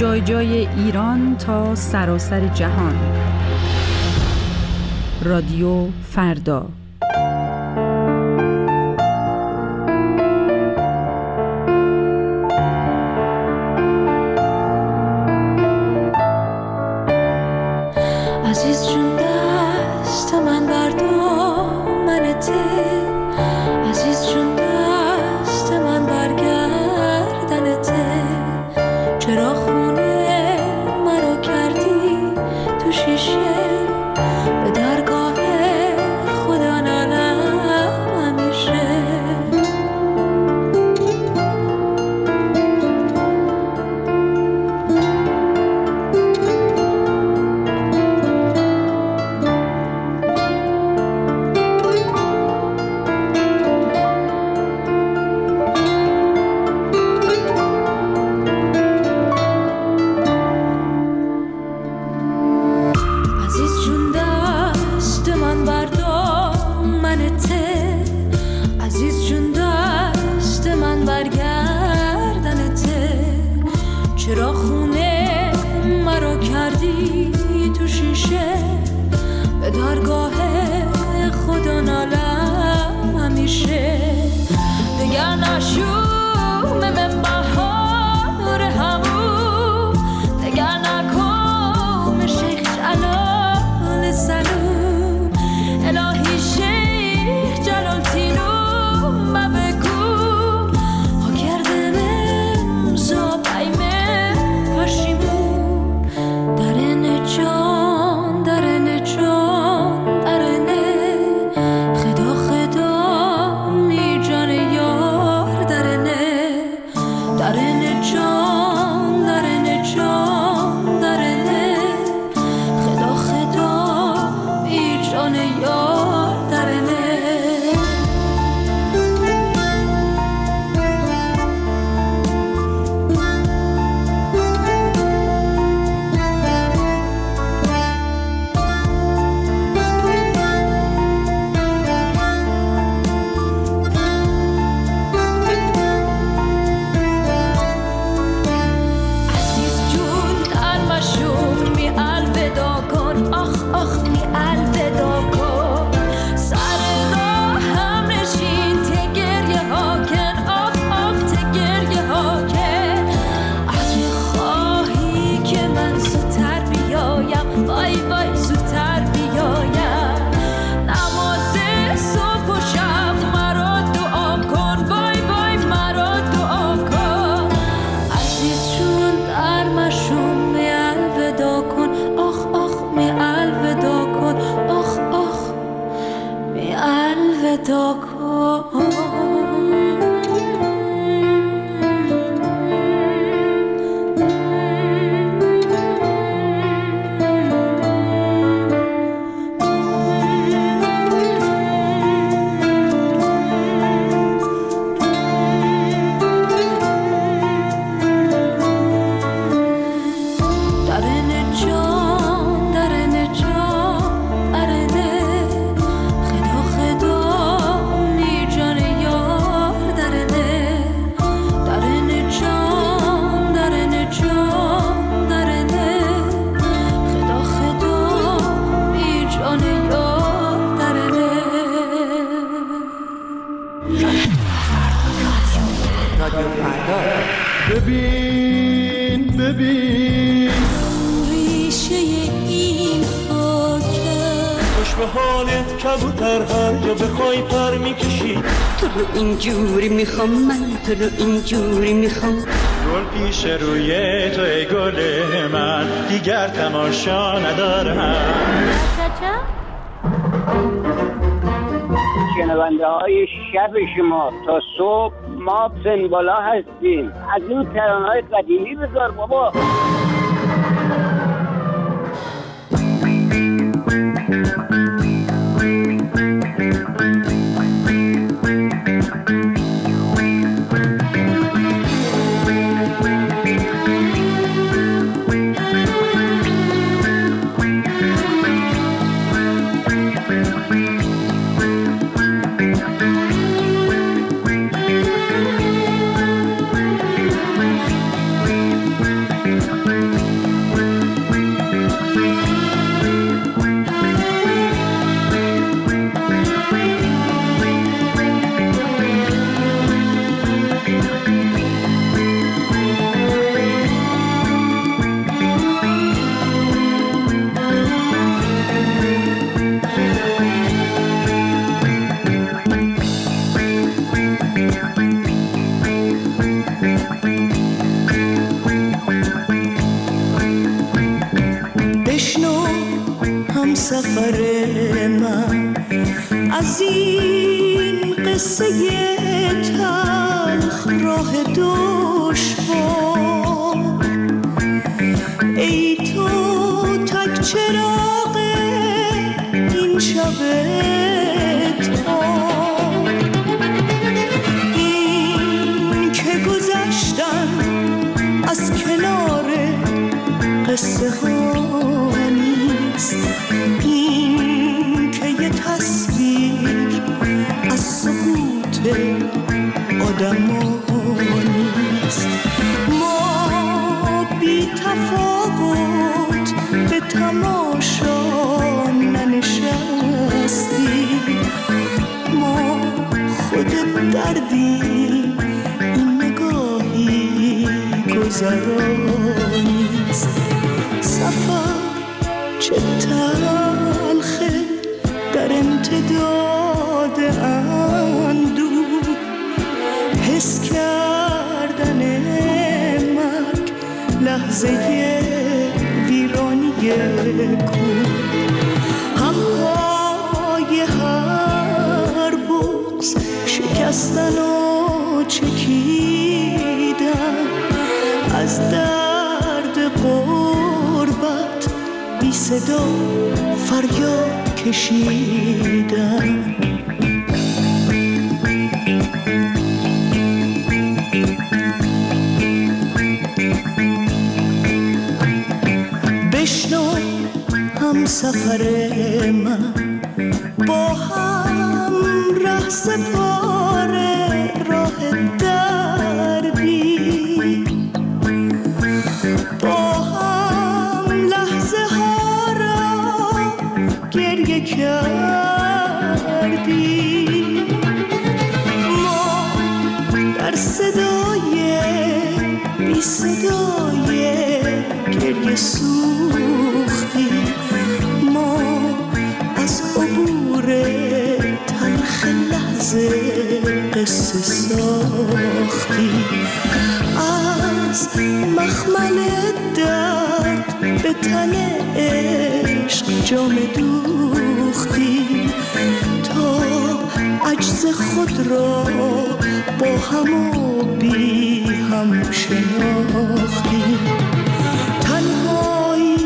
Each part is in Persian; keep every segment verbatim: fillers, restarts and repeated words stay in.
جای جای ایران تا سراسر جهان. رادیو فردا. عزیز جون دست من بردار منته، عزیز جون دست من برگردنته، چرا خونه مرا کردی تو شیشه، به درگاه خدا نالم همیشه. چرا خونه مرا کردی تو شیشه، به درگاه خدا نالم همیشه. دگر نشوم من بهار همون، دگر نکن شیخ جلال سلوم، الهی شیخ جلال تینوم ما بگو ها کردم امزا بایمه پشیمون. درن جان درن جان درنه، خدا خدا می جان یار درنه، درن جان درن جان درنه، خدا خدا می جان یار درنه. ببین ببین ریشه این خاکه، خوش به حالت کبوتر هر جا بخوای پر میکشی. تو رو اینجوری میخوام من، تو رو اینجوری میخوام. گل پیش روی تو ای گل من، دیگر تماشا ندارم. شنونده های شب شما تا صبح ما پسن بالا هستیم. از این ترانه های قدیمی بذار بابا. من از این قصه تلخ راه دشوار. ای تو تک چراغ این شب تار، این که گذشتن از کنار قصه ها نیست، این که یه تصویر از سکوت آدم ها نیست. ما بی تفاوت به تماشا ننشستیم، ما خود دردیم، این نگاهی گذرانیست. سفر چه تلخه در امتداد اندوه، حس کردن مرگ لحظه ویرانی کوه. همهای هر بغض شکستن و چکیدن، از درد غربت بی صدا فریاد کشیدن. بشنو هم سفر من با هم ره سپاره راه دربی، با هم لحظه ها را گریه کردی. ما در صدای بی صدای گریه سوختی، ما از عبور تلخ لحظه قصه ساختی. از مخمل درد به تن عشق جام دوختی، تا عجز خود را با هم و بی هم شناختی. تنهایی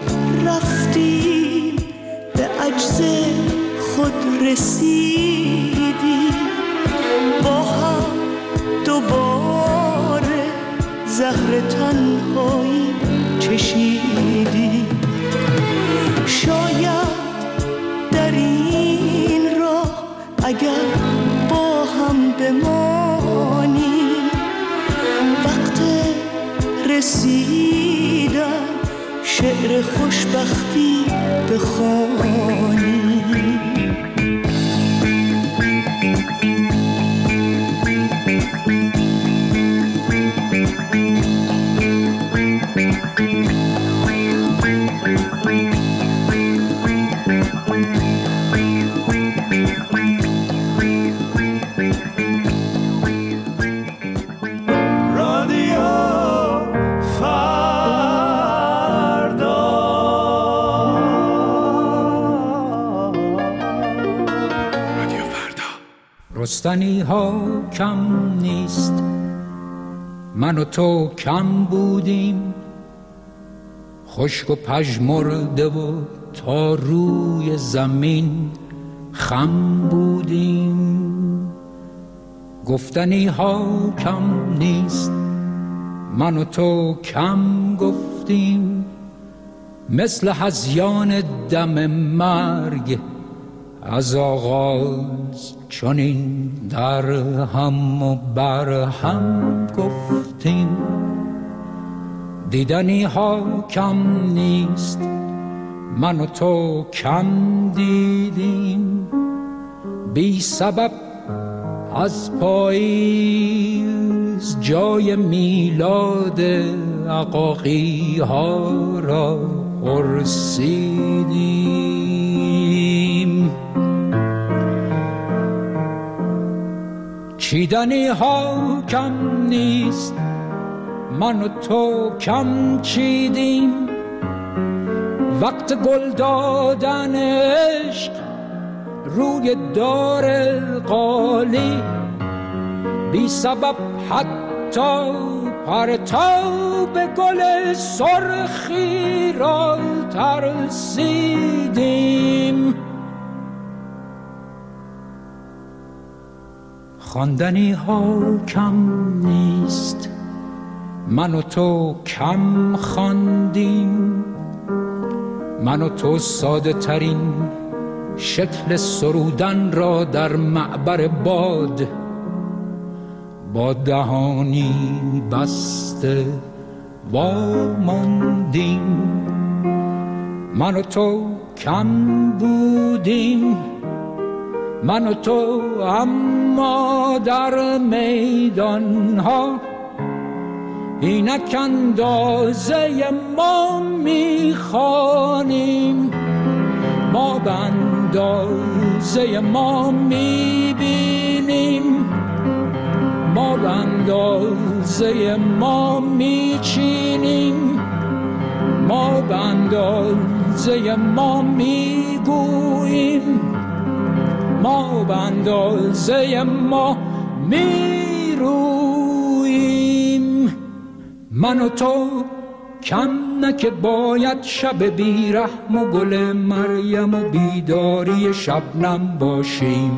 رفتیم به عجز خود رسیدیم، با هم دوباره زهر تنهایی چشیدیم. شاید در این راه اگر با هم بمانیم، وقت رسیدن شعر خوشبختی بخوانیم. رستنی ها کم نیست، من و تو کم بودیم، خشک و پژمرده و تا روی زمین خم بودیم. گفتنی ها کم نیست، من و تو کم گفتیم، مثل هذیان دم مرگ از آغاز چنین در هم و بر هم گفتیم. دیدنی ها کم نیست، من و تو کم دیدیم، بی سبب از پاییز جای میلاد عقاقی ها را پرسیدیم. چیدنی ها کم نیست، من و تو کم چیدیم، وقت گل دادن عشق روی دار قالی، بی سبب حتی پرتاب گل سرخی را ترسیدیم. خواندنی ها کم نیست، من و تو کم خواندیم، من و تو ساده ترین شکل سرودن را در معبر باد با دهانی بسته واماندیم. من و تو کم بودیم، من و تو اما در میدان ها اینک اندازه ما میخوانیم، ما به اندازه ما میبینیم، ما به اندازه ما میچینیم، ما به اندازه ما میگوییم، ما به اندازه ما میرویم. من و تو کم نه که باید شب بیرحم و گل مریم و بیداری شبنم باشیم.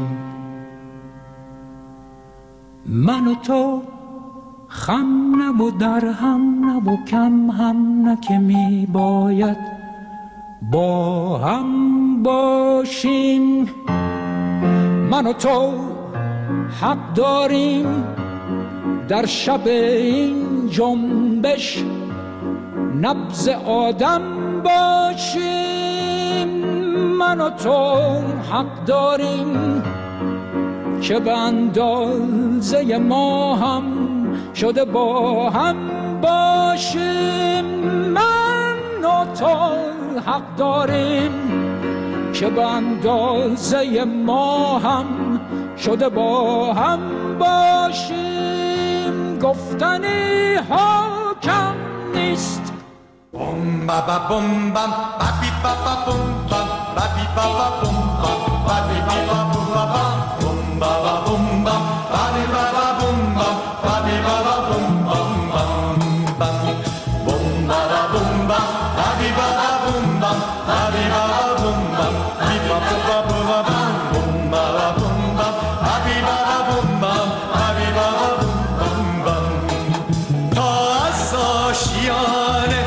من و تو خم نه و در هم نه و کم هم نه که می باید با هم باشیم. من و تو حق داریم در شب این جنبش نبض آدم باشیم. من و تو حق داریم که به اندازه ما هم شده با هم باشیم. من و تو حق داریم که به اندازه ما هم شده با هم باشیم. گفتنی ها کم نیست. بوم بابا بوم بام بابی بابا بوم بام بابی بابا بوم بام بابی بابا بوم بام بوم بابا بوم بام بابی بابا بوم بام بابی بابا بوم بام بام بوم بابا بوم بام بابی بابا بوم بام بابی بابا بوم بام بی بابا بوم بام بوم بابا بوم بام بابی بابا بوم بام بابی بابا بوم بام تا از آشیانه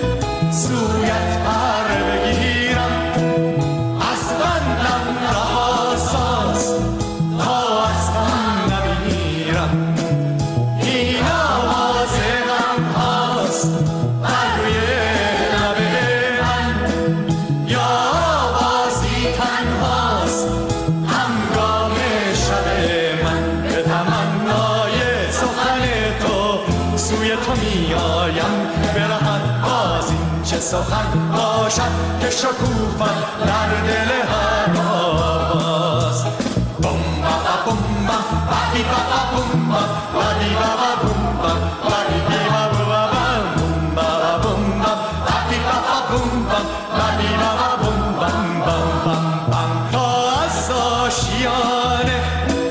سویت پر بگیرم از بندم رهاساز تا از غم نمیرم. این آواز غم هاست بر روی لب من یا آوازی تنهاست همگام شب من. به تمنای سخن تو سوی تو میایم برهد باز این چه سخن باشد که شکوفم در دل هر آواز. بوم بابا بوم بام بابی بابا بوم بام بابی بابا بوم بام بابی بابا بوم بابا بوم بام بابی بابا بوم بام بابی بابا بوم بام بام بام بام تا از آشیانه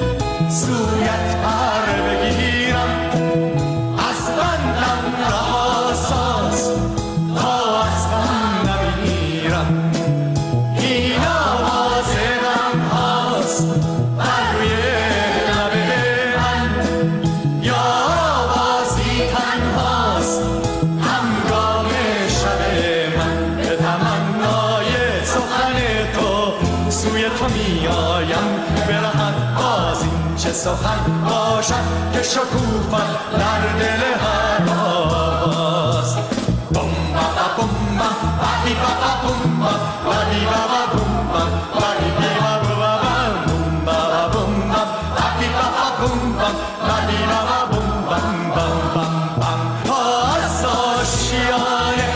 سویت پر بگیرم از بندم رهاساز تا از غم نمیرم. این آواز غم هاست بر روی لب من یا آوازی تنهاست همگام شب من. به تمنای سخن تو سوی تو میایم برهد باز این چه سخن باشد که شکوفم در دل هر آواز. بوم بابا بوم بام بابی بابا بوم بام بابی بابا بوم بام بابی بابا بوم بابا بوم بام بابی بابا بوم بام بابی بابا بوم بام بام بام بام تا از آشیانه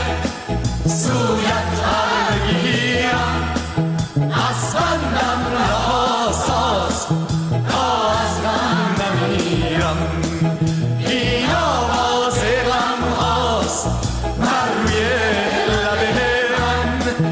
سویت پر بگیرم از بندم رهاساز تا از غم نمیرم. این آواز غم هاست بر روی لب من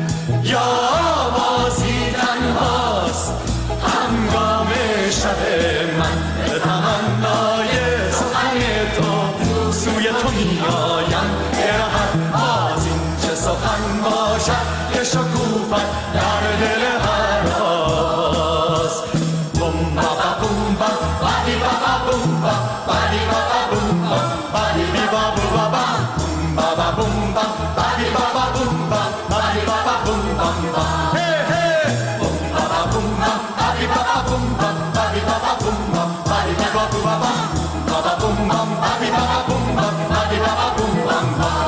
bum. Hey, hey. Boom, ba, ba, boom, bum. Ba-di, ba, ba, boom, bum. Ba-di, ba, ba, boom, bum. Ba-di, ba, ba, boom, bum. Ba, ba, boom, bum. Ba-di, ba, ba, boom, bum. Ba-di, ba, ba, boom, bum, bum.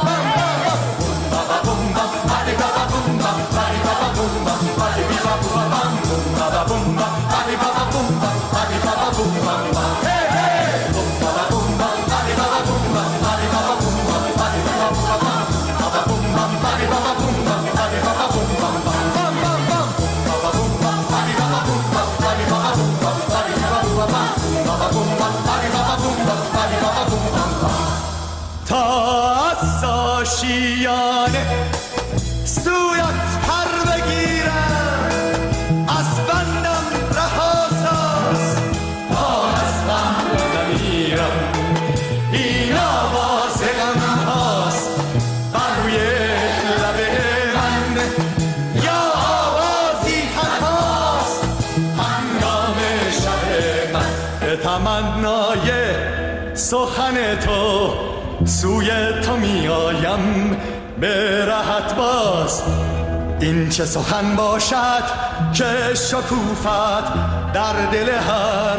آشیانه سویت پر بگیرم از بندم رهاساز تا از بند نمیرم این آواز غم هاست بر روی لب من یا آوازی تنهاست هنگام شب من تمنای سخن تو سوی تو می آیم به راحت باز این چه سخن باشد که شکوفت در دل هر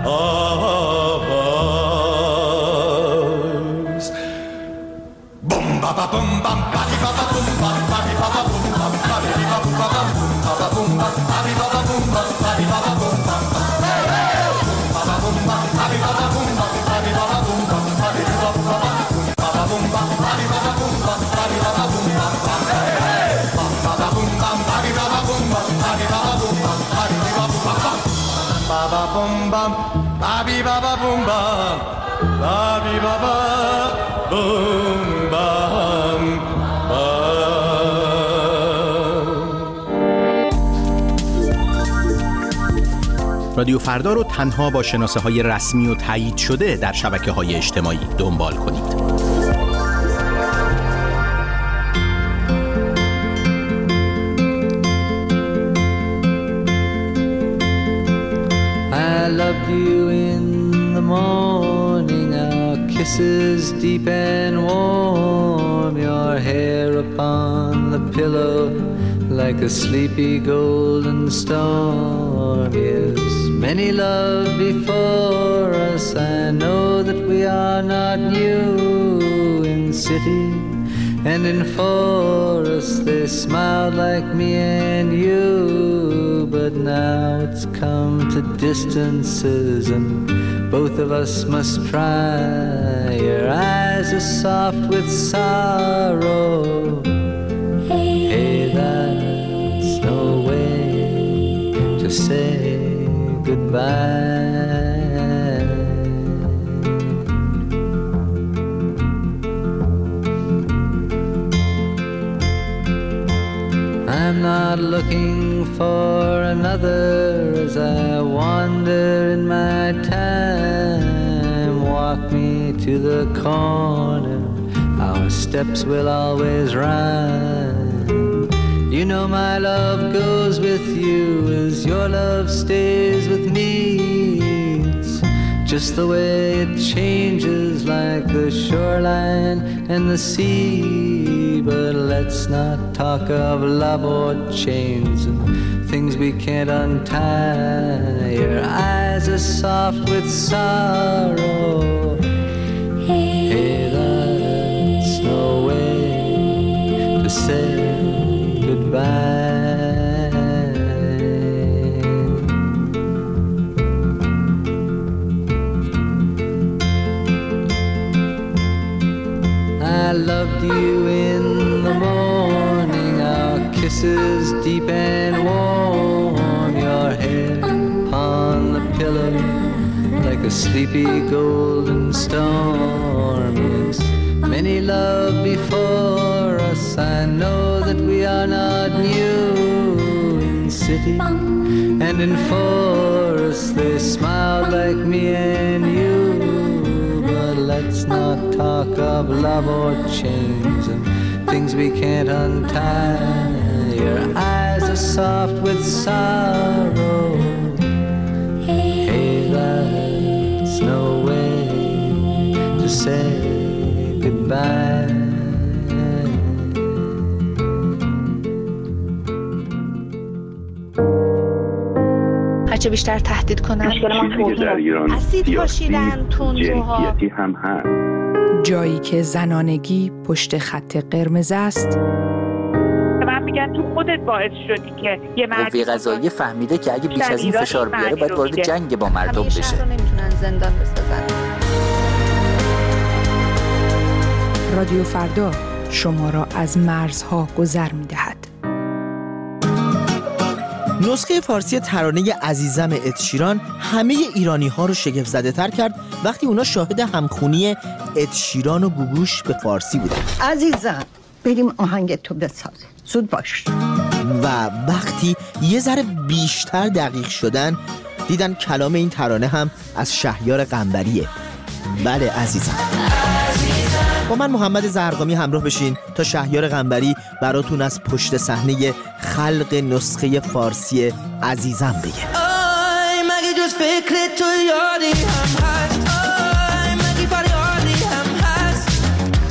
آواز بوم بابا بوم بام بادی بابا بوم بام بادی بابا بوم بام بادی بابا بوم بابا بوم بام بادی بابا بوم بام بادی بابا بوم بام بابا بوم بام بادی بابا بوم بام بادی بابا بوم بام بادی بابا بوم Baba boom bam, babi baba boom bam, babi baba boom bam bam. رادیو فردا رو تنها با شناسه های رسمی و تایید شده در شبکه های اجتماعی دنبال کنید. I loved you in the morning, our kisses deep and warm, your hair upon the pillow like a sleepy golden storm. Yes, many love before us, I know that we are not new in city and in forest they smiled like me and you. But now it's come to distances and both of us must try. Your eyes are soft with sorrow. Hey, that's no way to say goodbye. I'm not looking for another as I wander in my time. Walk me to the corner, our steps will always rhyme. You know my love goes with you as your love stays with me. It's just the way it changes like the shoreline and the sea. But let's not talk of love or chains and things we can't untie. Your eyes are soft with sorrow. Hey, that's no way to say goodbye. I loved you in the morning, our kisses deep and warm, your head upon the pillow like a sleepy golden storm. Yes, many love before us, I know that we are not new in city and in forest they smiled like me and you. But let's not talk of love or chains and things we can't untie. Your eyes are soft with sorrow. Hey, that's no way to say goodbye. هرچه بیشتر تهدید کنن. مشکل ما توهین، اسید پاشیدن، تندروها، جنسیتی هم هست. جایی که زنانگی پشت خط قرمز است. من میگن تو خودت باعث شدی که یه مرد قوه قضاییه فهمیده که اگه بیش از این فشار بیاره باید وارد جنگ با مردم بشه. شهر رو نمیتونن زندان بسازن. رادیو فردا شما را از مرزها گذر می‌دهد. نسخه فارسی ترانه عزیزم اد شیران همه ایرانی‌ها رو شگفت زده تر کرد وقتی اونا شاهد همخونی اد شیران و گوگوش به فارسی بودن. عزیزم بریم آهنگ تو بساز، زود باش. و وقتی یه ذره بیشتر دقیق شدن دیدن کلام این ترانه هم از شهریار قنبریه. بله عزیزم. با من محمد زرقامی همراه بشین تا شهریار قنبری براتون از پشت صحنه خلق نسخه فارسی عزیزم بگه. آی مگه جز فکر تو یادی هم هست، آی مگه فریادی هم هست،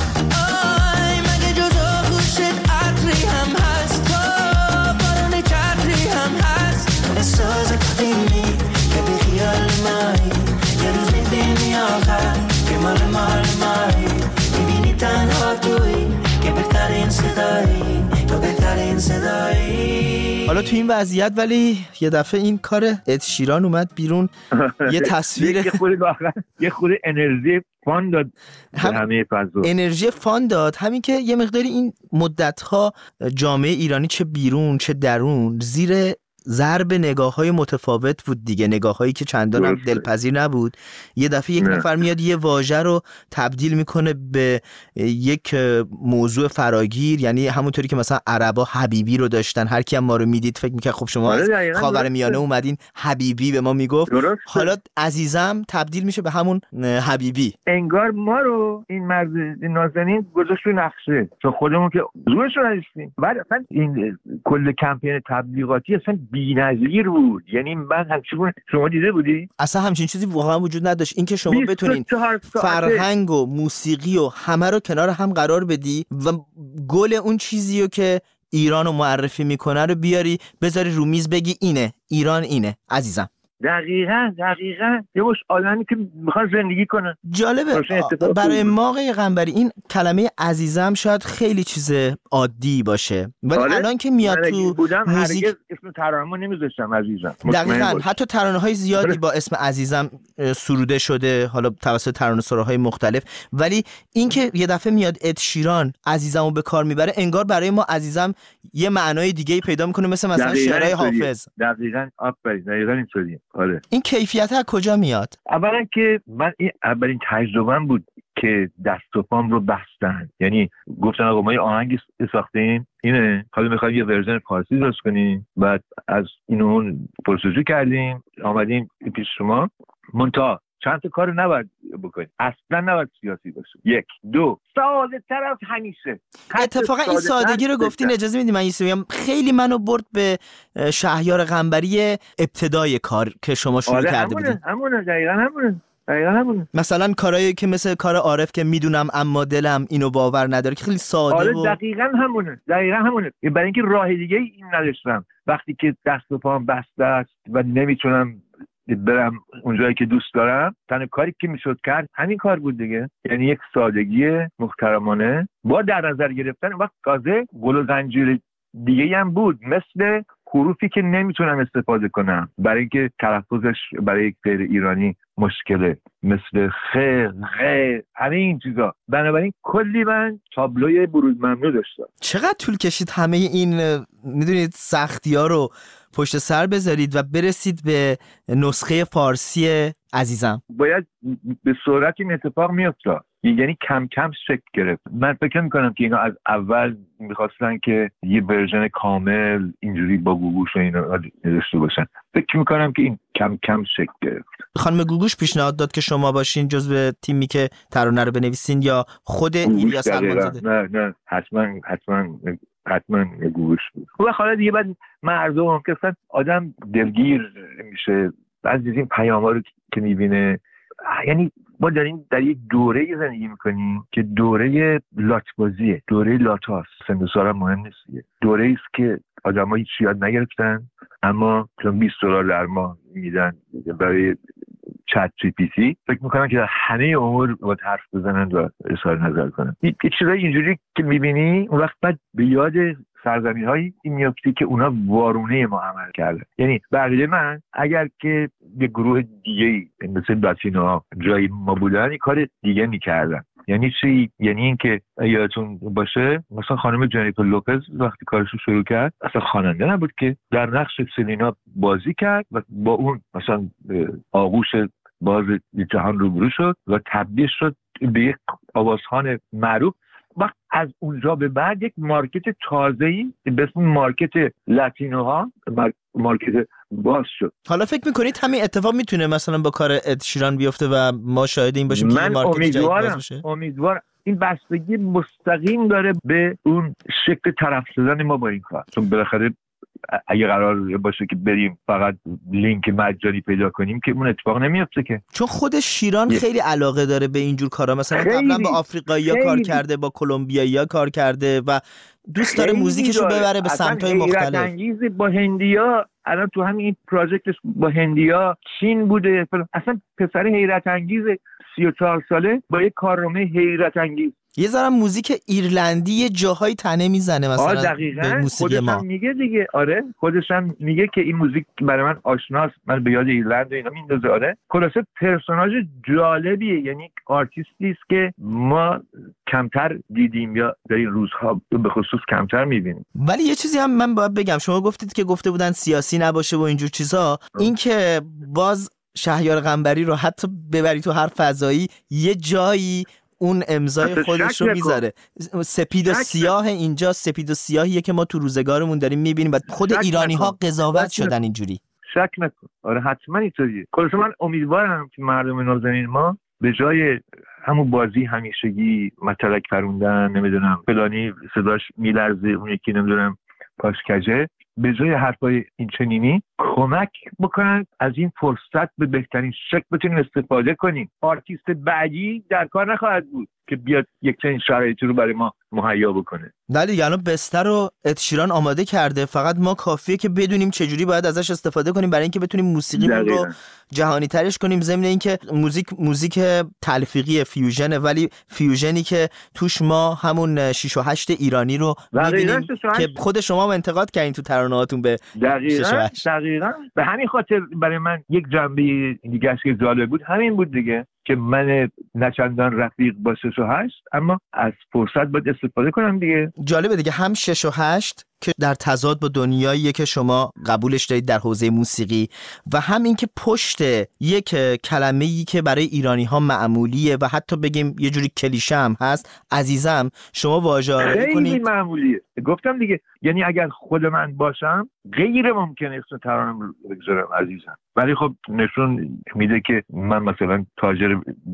آی مگه جز آغوشت عطری هم هست، تو بارون چتری هم هست. احساس قدیمی که به خیال مایی یه روز میبینی آخر که مال مال مایی، میبینی تنها توی که بهترین صدایی، تو بهترین صدایی. حالا تو این وضعیت ولی یه دفعه این کار اد شیران اومد بیرون، یه تصویر یه خود واقعا یه خود انرژی فان داد هم همه فضا، انرژی فان داد. همین که یه مقداری این مدت‌ها جامعه ایرانی چه بیرون چه درون زیر ضرب نگاه‌های متفاوت بود دیگه، نگاه‌هایی که چندان هم دلپذیر نبود. یه دفعه یک نه. نفر میاد یه واژه رو تبدیل میکنه به یک موضوع فراگیر، یعنی همونطوری که مثلا عربا حبیبی رو داشتن، هر کی هم ما رو میدید فکر میکنه خب شما از خاورمیانه اومدین حبیبی به ما میگفت، حالا عزیزم تبدیل میشه به همون حبیبی. انگار ما رو این مرد نازنین گذاشت رو نقشه، چون خودمون که زورشون نداشتیم. بعد اصلا این کل کمپین تبلیغاتی اصلا بی‌نظیر بود. یعنی من همچنین، شما دیده بودی؟ اصلا همچین چیزی واقعا وجود نداشت. این که شما بتونین فرهنگ و موسیقی و همه رو کنار هم قرار بدی و گل اون چیزی رو که ایران رو معرفی میکنه رو بیاری بذاری رو میز بگی اینه ایران، اینه عزیزم. دقیقاً دقیقاً یه مش آدمی که میخواد زندگی کنه. جالبه برای ما آقای قنبری این کلمه عزیزم شاید خیلی چیز عادی باشه، ولی الان که میاد تو موزیک هرگز اسم ترانه‌مو نمیذاشتم عزیزم. دقیقاً حتی ترانه‌های زیادی با اسم عزیزم سروده شده، حالا توسط ترانه‌سراهای مختلف، ولی این که یه دفعه میاد اد شیران عزیزمو به کار میبره، انگار برای ما عزیزم یه معنای دیگه‌ای پیدا میکنه، مثل مثلا شعرهای حافظ. دقیقاً آفرین، دقیقاً اینطوریه. آره. این کیفیت از کجا میاد؟ اولا که من این اولین تجربه‌ام بود که دست و پام رو بستن، یعنی گفتن آقا ما یه آهنگ ساختیم اینه، حالا می‌خوایم یه ورژن فارسی درست کنیم. بعد از اینو پرسجو کردیم آمدیم پیش شما، منتها چند تا کارو نباید بکنید، اصلا نباید سیاسی باشه. یک دو ساده تر از همیشه. اتفاقا این سادگی رو گفتین، اجازه میدید من یه بگم، خیلی منو برد به شهریار قنبری ابتدای کار که شما شروع آره کرده بودین. همونه دقیقاً همونه دقیقاً همونه. مثلا کارهایی که مثل کار عارف که میدونم اما دلم اینو باور نداره که خیلی ساده آره و دقیقاً همونه دقیقاً همونه برای اینکه راه دیگه این نداشتم. وقتی که دست و پام بسته است و نمیتونم برم اونجایی که دوست دارم، تنها کاری که میشد کرد همین کار بود دیگه، یعنی یک سادگی محترمانه با در نظر گرفتن وقت تازه گل و زنجیر دیگه هم بود، مثل حروفی که نمیتونم استفاده کنم برای اینکه تلفظش برای یک غیر ایرانی مشکله، مثل خ، غ، همه این چیزا. بنابراین کلی من تابلوی بروز ممنوع داشتم. چقدر طول کشید همه این میدونید سختی ها رو پشت سر بذارید و برسید به نسخه فارسی عزیزم؟ باید به سرعت این اتفاق میافتاد، یعنی کم کم شکل گرفت. من فکر میکنم که اینا از اول میخواستن که یه ورژن کامل اینجوری با گوگوش و اینا داشته باشن. فکر میکنم که این کم کم شکل گرفت. خانم گوگوش پیشنهاد داد که شما باشین جزو تیمی که ترانه رو بنویسین یا خود ایلیا سلمانزاده؟ نه نه حتما حتما حتما گوگوش بود. و حالا دیگه بعد مردم که اصلا آدم دلگیر میشه بعد از این پیام‌ها رو که میبینه. یعنی ما داریم در یک دوره زندگی میکنیم که دوره لاتبازیه، دوره لاتاست. سن و سال مهم نیست، دوره ایست که آدم‌ها هیچ یاد نگرفتن، اما چون بیست دلار در ماه میدن برای چت جی پی تی، فکر میکنن که همه امور باید حرف بزنن و اظهار نظر کنن. یه چیزای اینجوری که میبینی اون وقت بعد به یاد سرزمین هایی این میافتی که اونا وارونه ما عمل کرده. یعنی بقیه من اگر که یه گروه دیگه مثل لاتینوها جایی ما بودن، یک کار دیگه میکردن. یعنی چی؟ یعنی این که یادتون باشه مثلا خانم جنیفر لوپز وقتی کارشو شروع کرد اصلا خواننده نبود که در نقش سلینا بازی کرد و با اون مثلا آغوش باز جهان روبرو شد و تبدیل شد به یک آوازخوان معروف. وقت از اونجا به بعد یک مارکت تازه‌ای به اسم مارکت لاتینوها مارکت باز شد. حالا فکر میکنید همین اتفاق میتونه مثلا با کار اد شیران بیفته و ما شاهد این باشیم که مارکت جدید باز بشه؟ امیدوارم. این بستگی مستقیم داره به اون شکل طرف زدن ما با این کار، چون بالاخره اگه قرار باشه که بریم فقط لینک مجانی پیدا کنیم که اون اتفاق نمیفته که. چون خود شیران خیلی علاقه داره به اینجور کارا، مثلا قبلا با آفریقایی‌ها کار کرده، با کلمبیایی‌ها کار کرده و دوست داره موزیکشو ببره به سمت‌های مختلف. حیرت انگیز با هندیا الان تو همین پروژکتش با هندیا چین بوده، اصلا پسر حیرت انگیز سی و چهار ساله با یک کارنامه حیرت انگیز. یه ذره موزیک ایرلندی یه جاهای تنه میزنه مثلا دقیقاً به موسیقی ما. خودش هم میگه دیگه. آره خودش هم میگه که این موزیک برای من آشناست، من به یاد ایرلند و اینا میندازه. آره خلاصه پرسوناژ جالبیه، یعنی آرتیستی است که ما کمتر دیدیم یا در این روزها به خصوص کمتر میبینیم. ولی یه چیزی هم من باید بگم، شما گفتید که گفته بودن سیاسی نباشه و اینجور چیزا، این که باز شهریار قنبری رو حتی ببری تو هر فضایی یه جایی اون امضای خودش رو میذاره. سپید و سیاه اینجا سپید و سیاهیه که ما تو روزگارمون داریم میبینیم و خود ایرانی ها قضاوت شدن اینجوری. شک نکن. آره حتما اینطوریه. کلاً من امیدوارم که مردم نازنین ما به جای همون بازی همیشگی مطلق پروندن، نمیدونم فلانی صداش میلرزه اون یکی نمیدونم پاش کجه، به جای حرفای این چنینی کمک بکنن از این فرصت به بهترین شکل بتونیم استفاده کنیم. آرتیست بعدی در کار نخواهد بود که بیاد یک چنین شرایطی رو برای ما مهیا بکنه. نه دیگه الان بستر رو اد شیران آماده کرده، فقط ما کافیه که بدونیم چجوری باید ازش استفاده کنیم برای اینکه بتونیم موسیقیمون رو جهانی ترش کنیم. ضمن اینکه موزیک موزیک تلفیقی فیوژنه، ولی فیوژنی که توش ما همون شش و هشت ایرانی رو می‌بینیم که خود شما هم انتقاد کردین تو ترانه‌هاتون به شش و هشت. دقیقاً به همین خاطر برای من یک جنبه دیگه که جالب بود همین بود دیگه، که من نچندان رفیق با شش و هشت اما از فرصت باید استفاده کنم دیگه. جالبه دیگه، هم شش و هشت که در تضاد با دنیاییه که شما قبولش دارید در حوزه موسیقی و هم این که پشت یک کلمه‌ای که برای ایرانی‌ها معمولیه و حتی بگیم یه جوری کلیشه هم هست، عزیزم، شما واژه‌آوری کنید. خیلی معمولیه. گفتم دیگه، یعنی اگر خود من باشم غیر ممکنه اسم ترانه‌ام رو بگذارم عزیزم، ولی خب نشون میده که من مثلا تاجر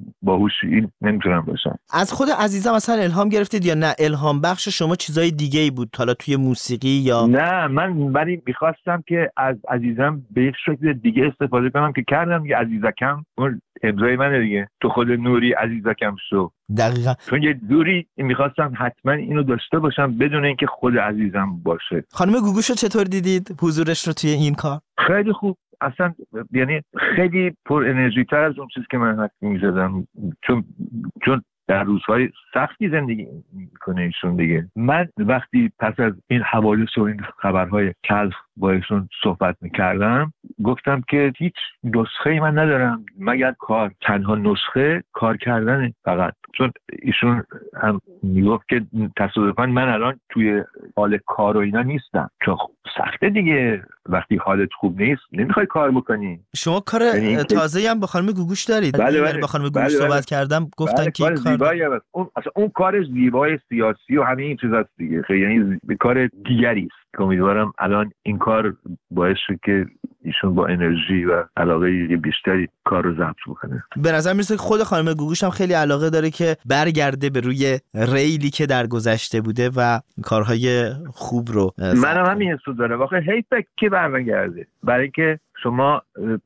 باهوشی نمیتونم باشم. از خود عزیزم مثلا الهام گرفتید یا نه الهام بخش شما چیزای دیگه‌ای بود حالا توی موسیقی یا نه؟ من ولی می‌خواستم که از عزیزم به یک شکل دیگه استفاده کنم که کردم دیگه. عزیزکم اون امضای منه دیگه، تو خود نوری عزیزکم شو. دقیقاً. چون یه دوری می‌خواستم حتما اینو داشته باشم بدون اینکه خود عزیزم باشه. خانم گوگوشو چطور دیدید حضورش رو توی این کار؟ خیلی خوب، اصلا یعنی خیلی پر انرژی تر از اون چیزی که من حتی می‌زدم، چون چون در روزهای سختی زندگی میکنه ایشون دیگه. من وقتی پس از این حوادث و این خبرهای تلخ با ایشون صحبت میکردم گفتم که هیچ نسخه‌ای من ندارم مگر کار، تنها نسخه کار کردنه فقط. چون ایشون هم میگفت که تصادفاً من الان توی حال کار و اینا نیستم، چون سخته دیگه، وقتی حالت خوب نیست نمیخوای کار بکنی. شما کار تازه‌ای هم با خانم گوگوش دارید؟ بله بله. با خانم گوگوش بله صحبت بله. کردم گفتن بله که کار زیبایی هست. اون اصلا اون کار زیبای سیاسی و همه این چیزاست دیگه، خیلی یعنی کار دیگری است. امیدوارم الان این کار باعث شه که ایشون با انرژی و علاقه بیشتری کار رو ضبط بکنه. به نظر میرسه که خود خانم گوگوش هم خیلی علاقه داره که برگرده به روی ریلی که در گذشته بوده و کارهای خوب رو. منم همین حسو دارم. واقعا حیفه که برگرده، برای اینکه شما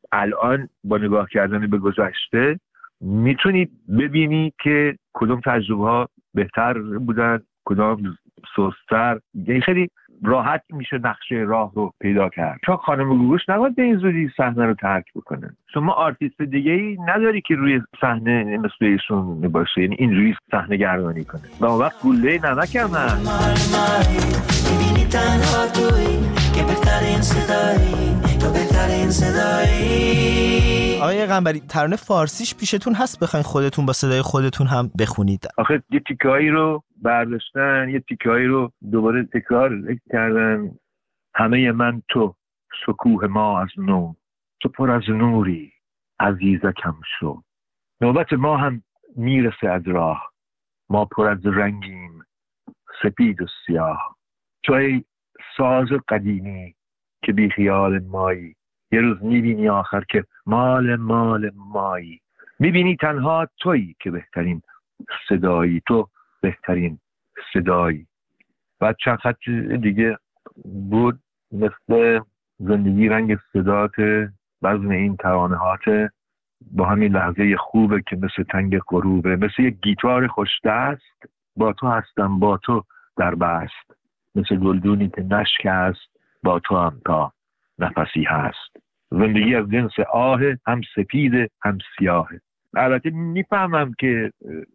الان با نگاه کردن به گذشته میتونی ببینی که کدوم تجربه ها بهتر بودن، کدام سست‌تر. یعنی خیلی راحت میشه نقشه راه رو پیدا کرد. چون خانم گوگوش نباید به این زودی صحنه رو ترک بکنه. شما آرتیست دیگه ای نداری که روی صحنه مثل ایشون باشه، یعنی اینجوری صحنه گردانی کنه. و اون وقت گله نمک هم هست. میبینی تنها تویی که بهترین صدایی، تو بهترین صدایی. آقای قنبری ترانه فارسیش پیشتون هست بخواین خودتون با صدای خودتون هم بخونید؟ آخه یه تیکه‌ای رو برداشتن، یه تیکه‌ای رو دوباره تکرار کردن. همه من تو، شکوه ما از نو، تو پر از نوری عزیزکم شو. نوبت ما هم میرسه از راه، ما پر از رنگیم سپید و سیاه. تو ای ساز قدیمی که بی خیال مایی، یه روز میبینی آخر که مال مال مایی. میبینی تنها تویی که بهترین صدایی، تو بهترین صدایی. و چند خط دیگه بود مثل زندگی رنگ صدات، وزن این ترانه هات با همین لحظه خوبه که مثل تنگ غروبه، مثل یک گیتار خوشدست. با تو هستم با تو در بست، مثل گلدونی که نشکست، با تو هم تا نفسی هست. زندگی از جنس آه، هم سپید هم سیاهه. البته میفهمم که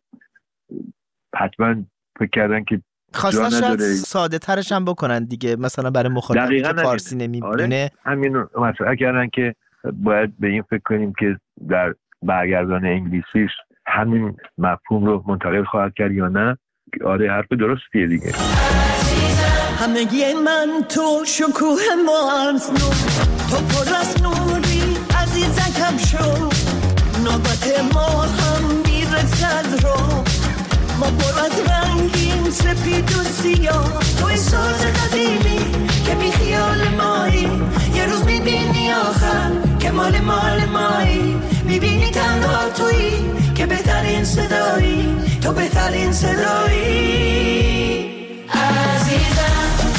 حتما فکر کردن که خواستن شاید ساده ترش هم بکنن دیگه، مثلا برای مخاطبی که فارسی نمیدونه. آره همین مثلا کردن که باید به این فکر کنیم که در برگردان انگلیسیش همین مفهوم رو منتقل خواهد کرد یا نه. آره حرف درستیه دیگه. همگی من تو، شکوه ما از نو، تو پر از نوری عزیزکم شو. نوبت ما هم میرسد رو، ما پر از رنگیم سپید و سیاه. توی ساز قدیمی که بی خیال مایی، یه روز میبینی آخر که مال مال مایی. میبینی تنها تویی که بهترین صدایی، تو بهترین صدایی. عزیزم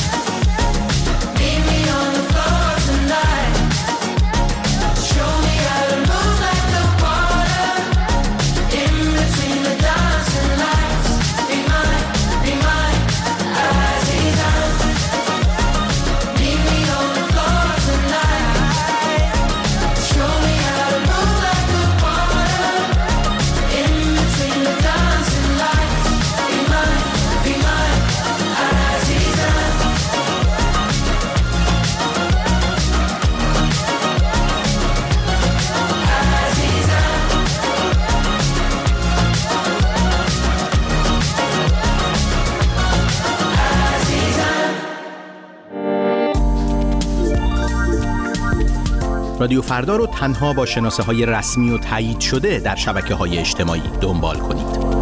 رادیو فردا رو تنها با شناسه‌های رسمی و تایید شده در شبکه‌های اجتماعی دنبال کنید.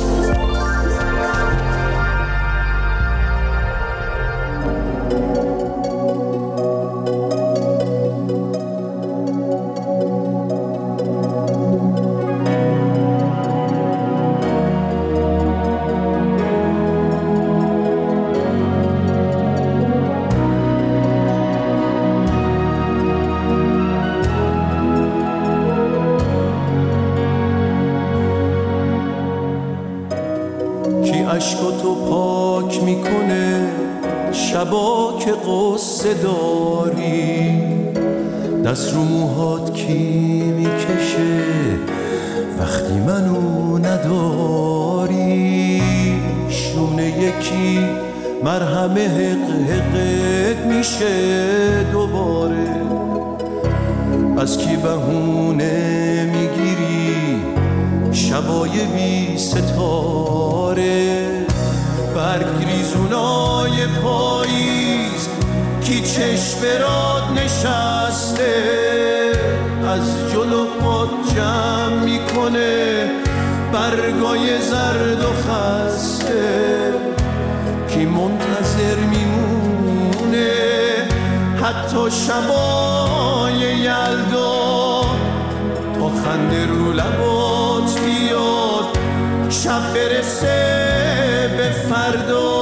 داری دست رو موهات کی میکشه وقتی منو نداری؟ شونه یکی مرهم حق حقت میشه دوباره. از کی بهونه میگیری شبای بی ستاره؟ برگ ریزونای پاییز کی چشم راد نشسته از جلو پات جمع میکنه برگای زرد و خسته؟ کی منتظر میمونه حتی شبای یلدا تا خنده رو لبات بیاد شب برسه به فردا؟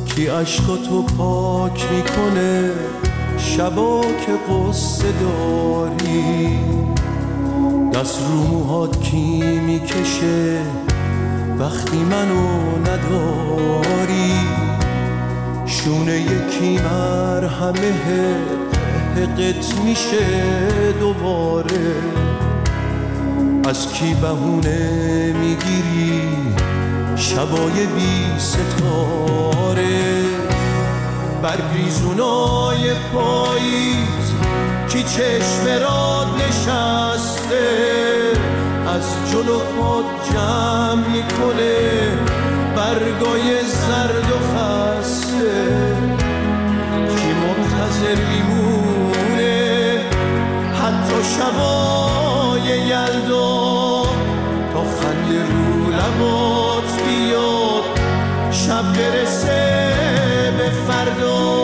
کی عشقاتو پاک میکنه شبا که قصه داری، دست رو موهات کی میکشه وقتی منو نداری، شونه یکی مرهمه حقت میشه دوباره، از کی بهونه میگیری شبای بی ستاره، برگریزونای پاییز کی چشم راد نشسته از جلو خود جمع میکنه برگای زرد و خسته، کی منتظر میمونه حتی شبای یلدا تا خنده رو لبات بیاد شب برسه به فردا.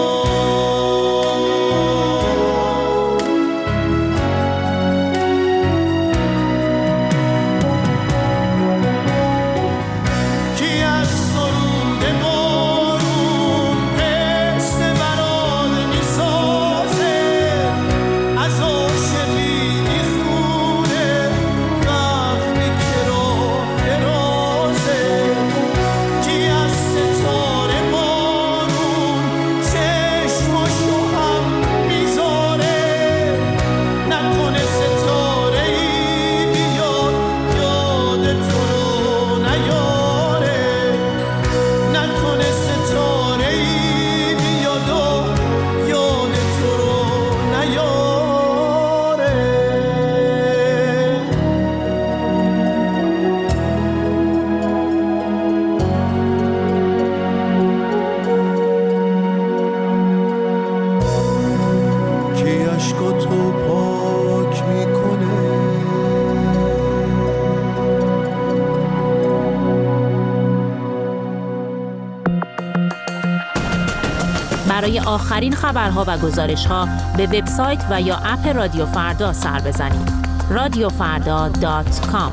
برای آخرین خبرها و گزارش‌ها به وبسایت و یا اپ رادیو فردا سر بزنید. رادیو فردا دات کام.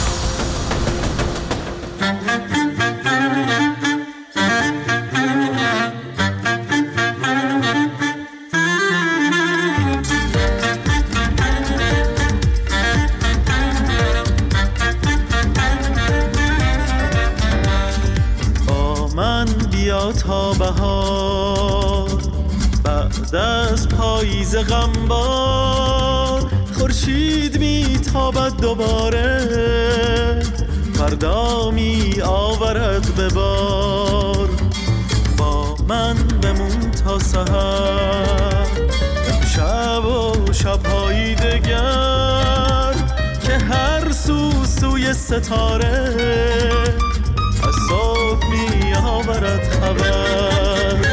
با من بیا تا بهار بعد از پاییز غمبار، خورشید میتابد دوباره فردا می آورد به بار، با من بمون تا سحر شب و شب‌های دگر که هر سو سوی ستاره از صبح می آورد خبر.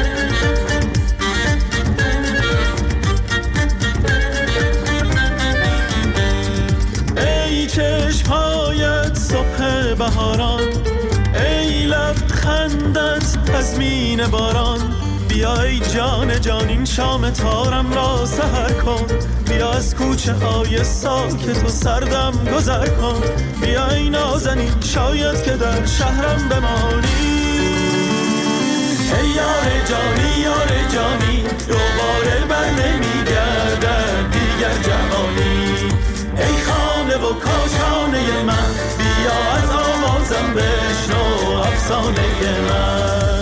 ای چشم‌هایت صبح بهاران، ای لبخندت تضمین باران، بیا ای جان جان این شام تارم را سحر کن، بیا از کوچه های ساکت و سردم گذر کن، بیا ای نازنین شاید که در شهرم بمانی. ای یار جانی یار جانی دوباره بر نمیگردد دیگر جهانی، ای خانه و کاشانه من بیا از آوازم بشنو افسانه من.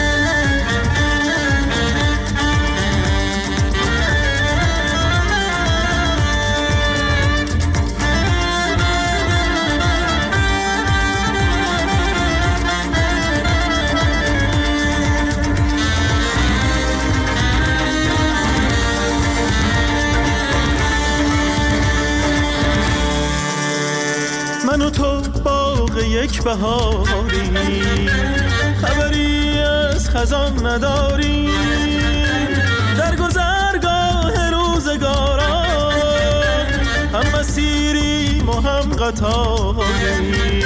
من و تو باغ یک بهاری، خبری از خزان نداری، در گذرگاه روزگاران هم مسیریم و هم قطاری،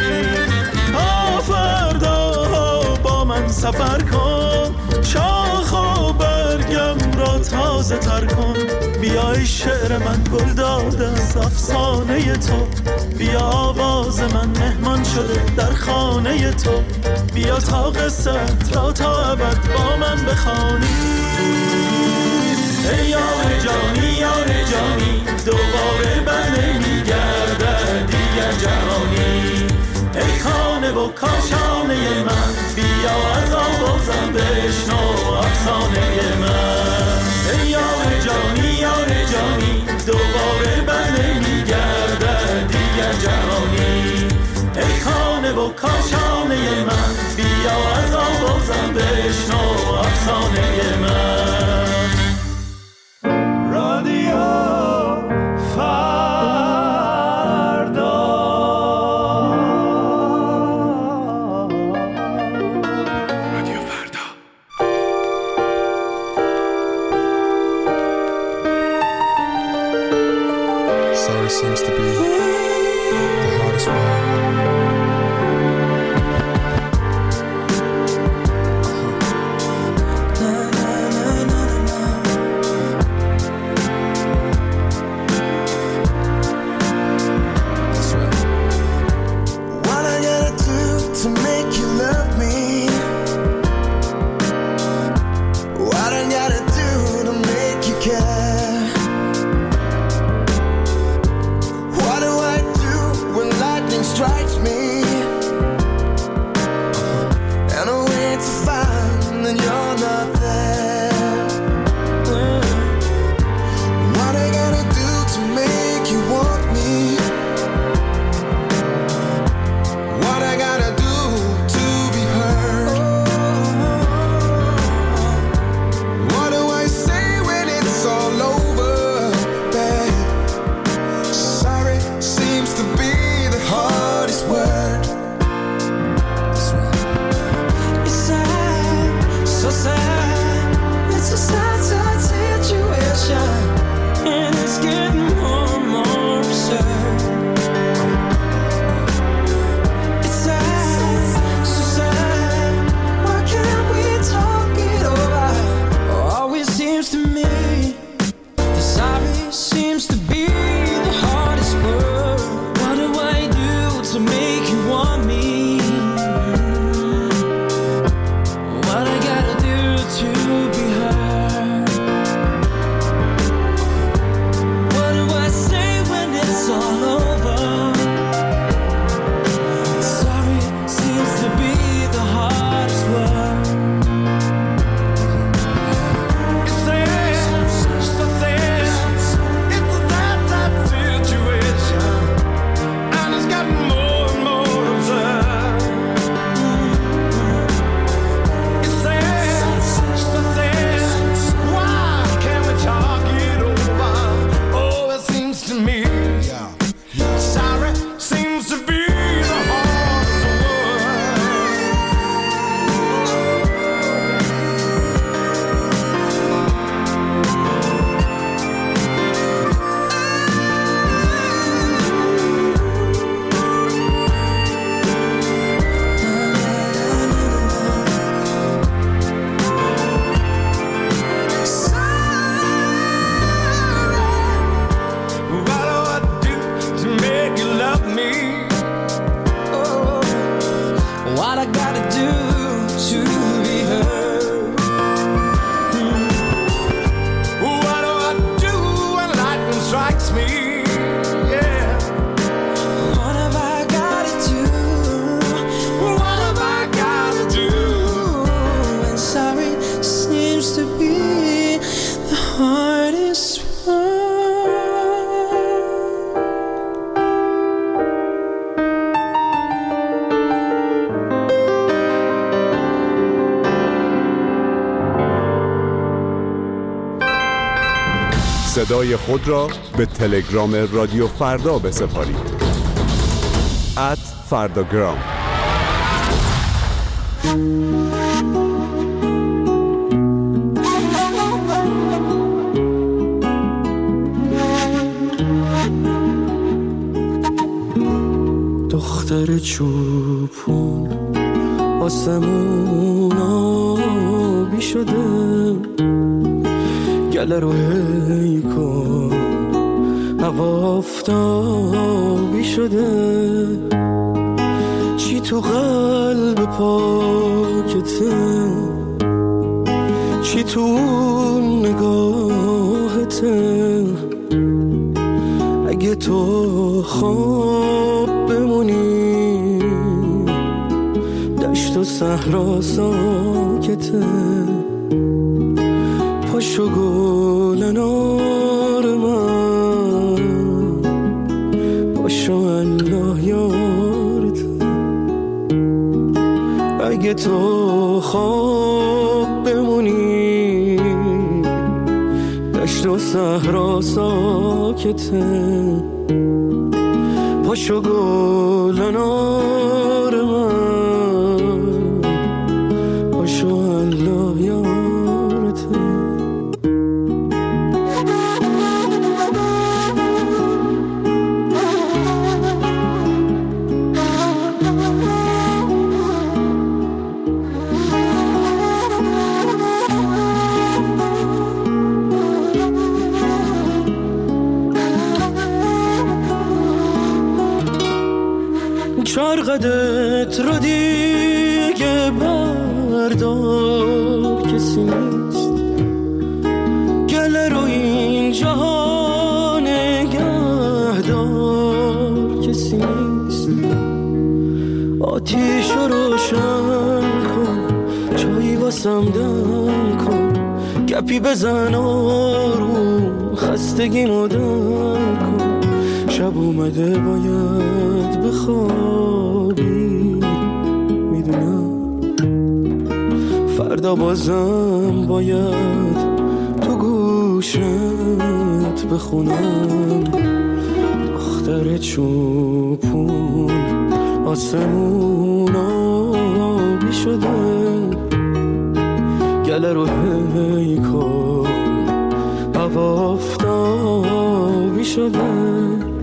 تا فردا با من سفر کن شاخ و بر برگم را تازه تر کن، بیای شعر من گل داده از افسانه تو، بیا آواز من مهمان شده در خانه تو، بیا تا قصت را تا ابد با من بخوانی. ای یار جانی یار جانی، دوباره بر نمیگردد دیگر جهانی. ای خانه و کاشانه من، بیا از آوازم بشنو افسانه من. ای یار جانی یار جانی، دوباره بر نمیگردد دیگر جهانی. ای خانه و کاشانه من، بیا از آوازم بشنو افسانه من. رادیو seems to be the hardest one. صدای خود را به تلگرام رادیو فردا بسپارید. ات فرداگرام. دختر چوبون آسمون آبی شده، گله رو هی کن هوا آفتابی شده چی تو قلب پاکته چی تو نگاهته اگه تو خواب بمونی دشت و صحرا ساکته پاشو گل نار من پاشو الله یارته اگه تو خواب بمونی دشت و صحرا ساکته پاشو گل نار من پاشو الله یارته چرقدت رو دیگه بردار کسی نیست گله رو این جهان نگهدار کسی نیست آتیش رو روشن کن چایی واسم دم کن گپی بزن آروم خستگی مدن کن شب اومده باید بخوابی میدونم فردا بازم باید تو گوشت بخونم دختر چوپون آسمون آبی شده گله رو هی کن هوا آفتابی شده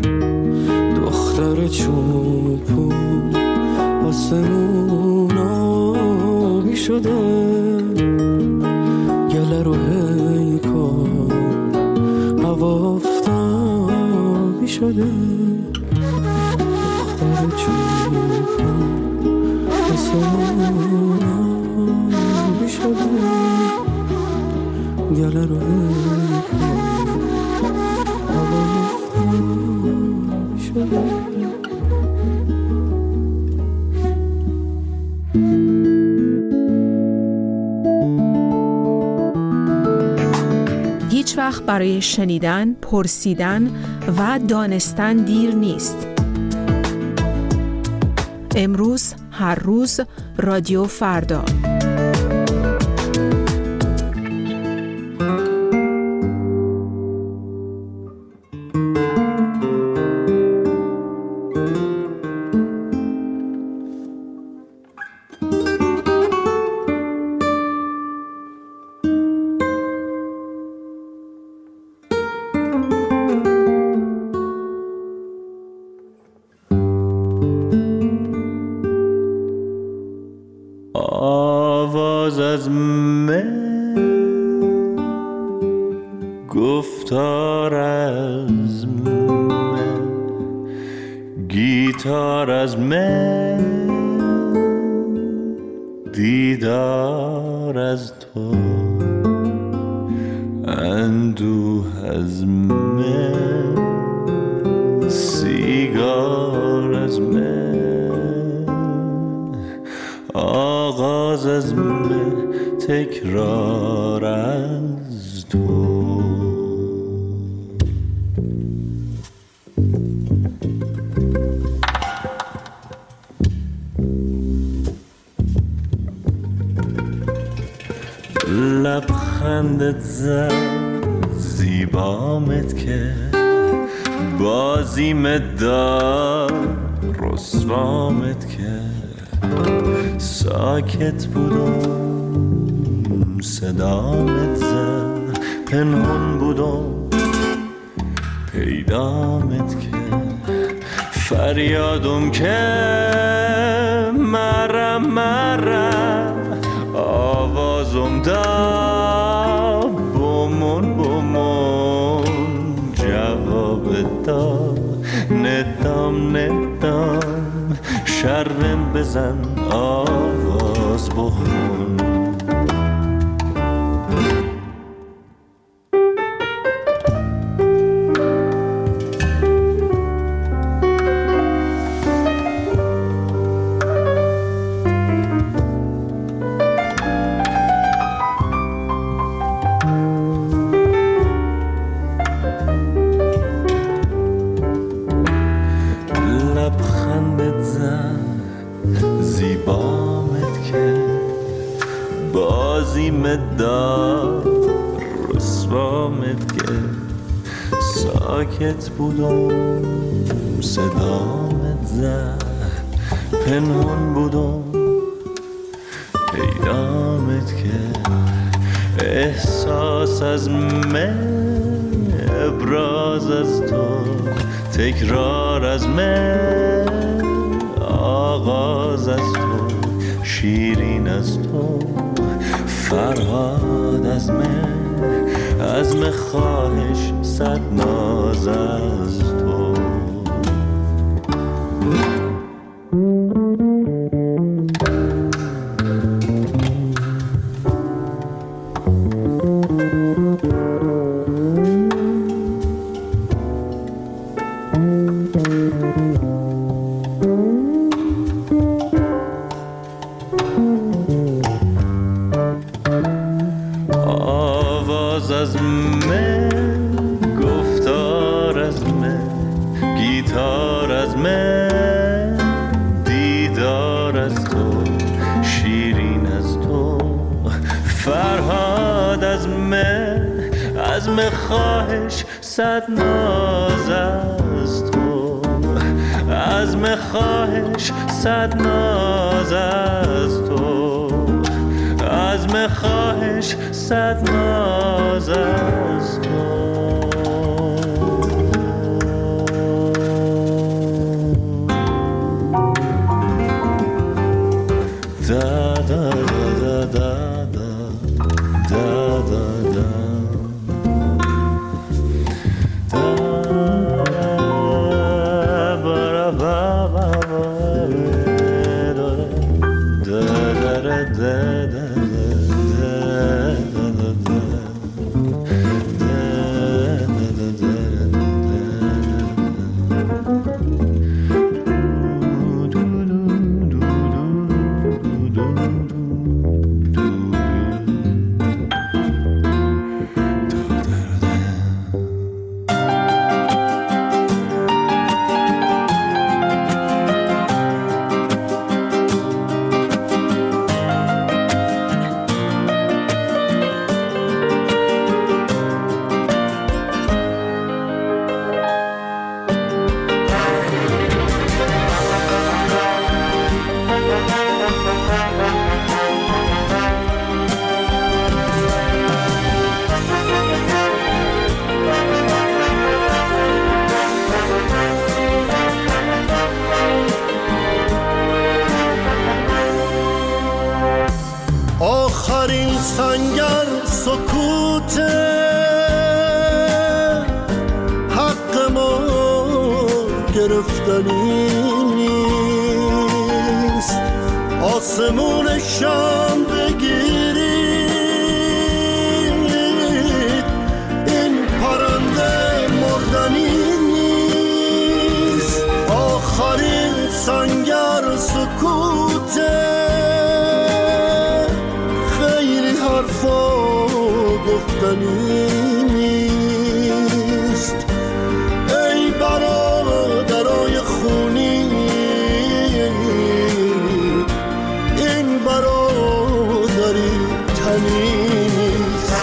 دختر چوبون آسمون آبی شده گله رو هی کن هوا آفتابی شده دختر چوبون آسمون آبی شده گله رو هی کن هوا آفتابی شده هیچ وقت برای شنیدن، پرسیدن و دانستن دیر نیست. امروز، هر روز، رادیو فردا. آواز از من گفتار از من گیتار از من دیدار از تو اندوه از من سیگار از من آغاز از من تکرار از تو لبخندت زد زیبامت که بازیمت داد رسوامت که ساکت بودم صدامت زد پنهون بودم پیدامت که فریادم که مرم مرم آوازم دا بومون بومون شرم بزن آواز بخون. ساکت بودم صدامت زد، پنهان بودم پیدامت کرد. احساس از من، ابراز از تو، تکرار از من، آغاز از تو، شیرین از تو، فرهاد از من، عزم خواهش صد ناز از تو. آواز از من، گفتار از من، گیتار از من، دیدار از تو، شیرین از تو، فرهاد از من، عزم خواهش صد ناز از تو، عزم خواهش صد ناز از تو، عزم خواهش صد ناز از تو. دا دا دا دا دا دا دا آخرین سنگر سکوت حق ما گرفتنی نیست، آسمون شام بگیرید این پرنده مردنی نیست. آخرین سنگر سکوت حرفا گفتنی نیست. ای برادرای خونی این برادری تنی نیست.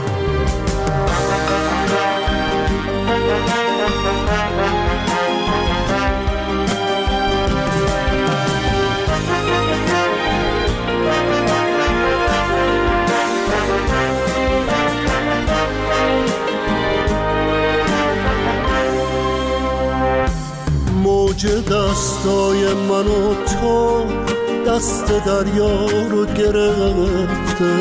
موج دستای من و تو دست دریا رو گرفته،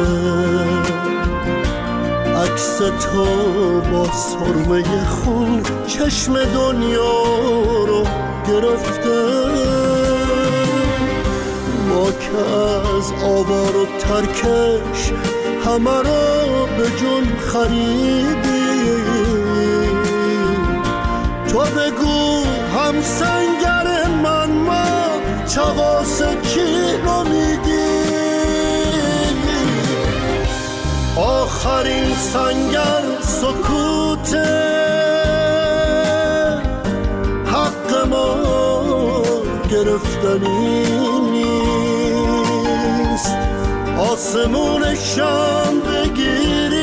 عکس تو با سرمه خون چشم دنیا رو گرفته. ما که از آوار و ترکش همه را به جون خریدی. تو بگو هم سنگر من ما چواس کی رو میدی؟ آخرین سنگر سکوته، حق ما گرفتنی نیست. آسمونشم بگیرید،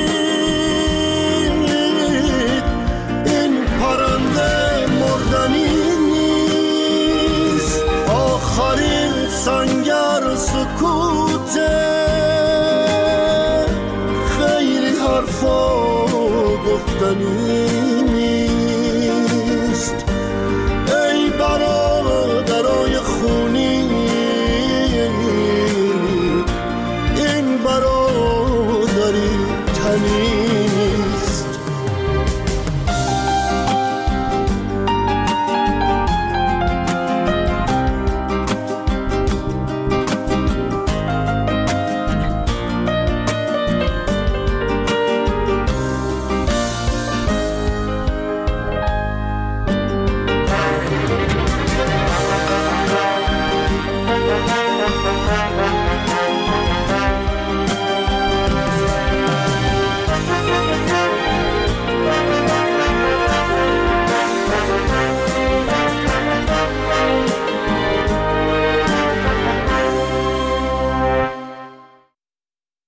این پرنده مردنی نیست. آخرین سنگر سکوته، خیلی حرفا گفتنی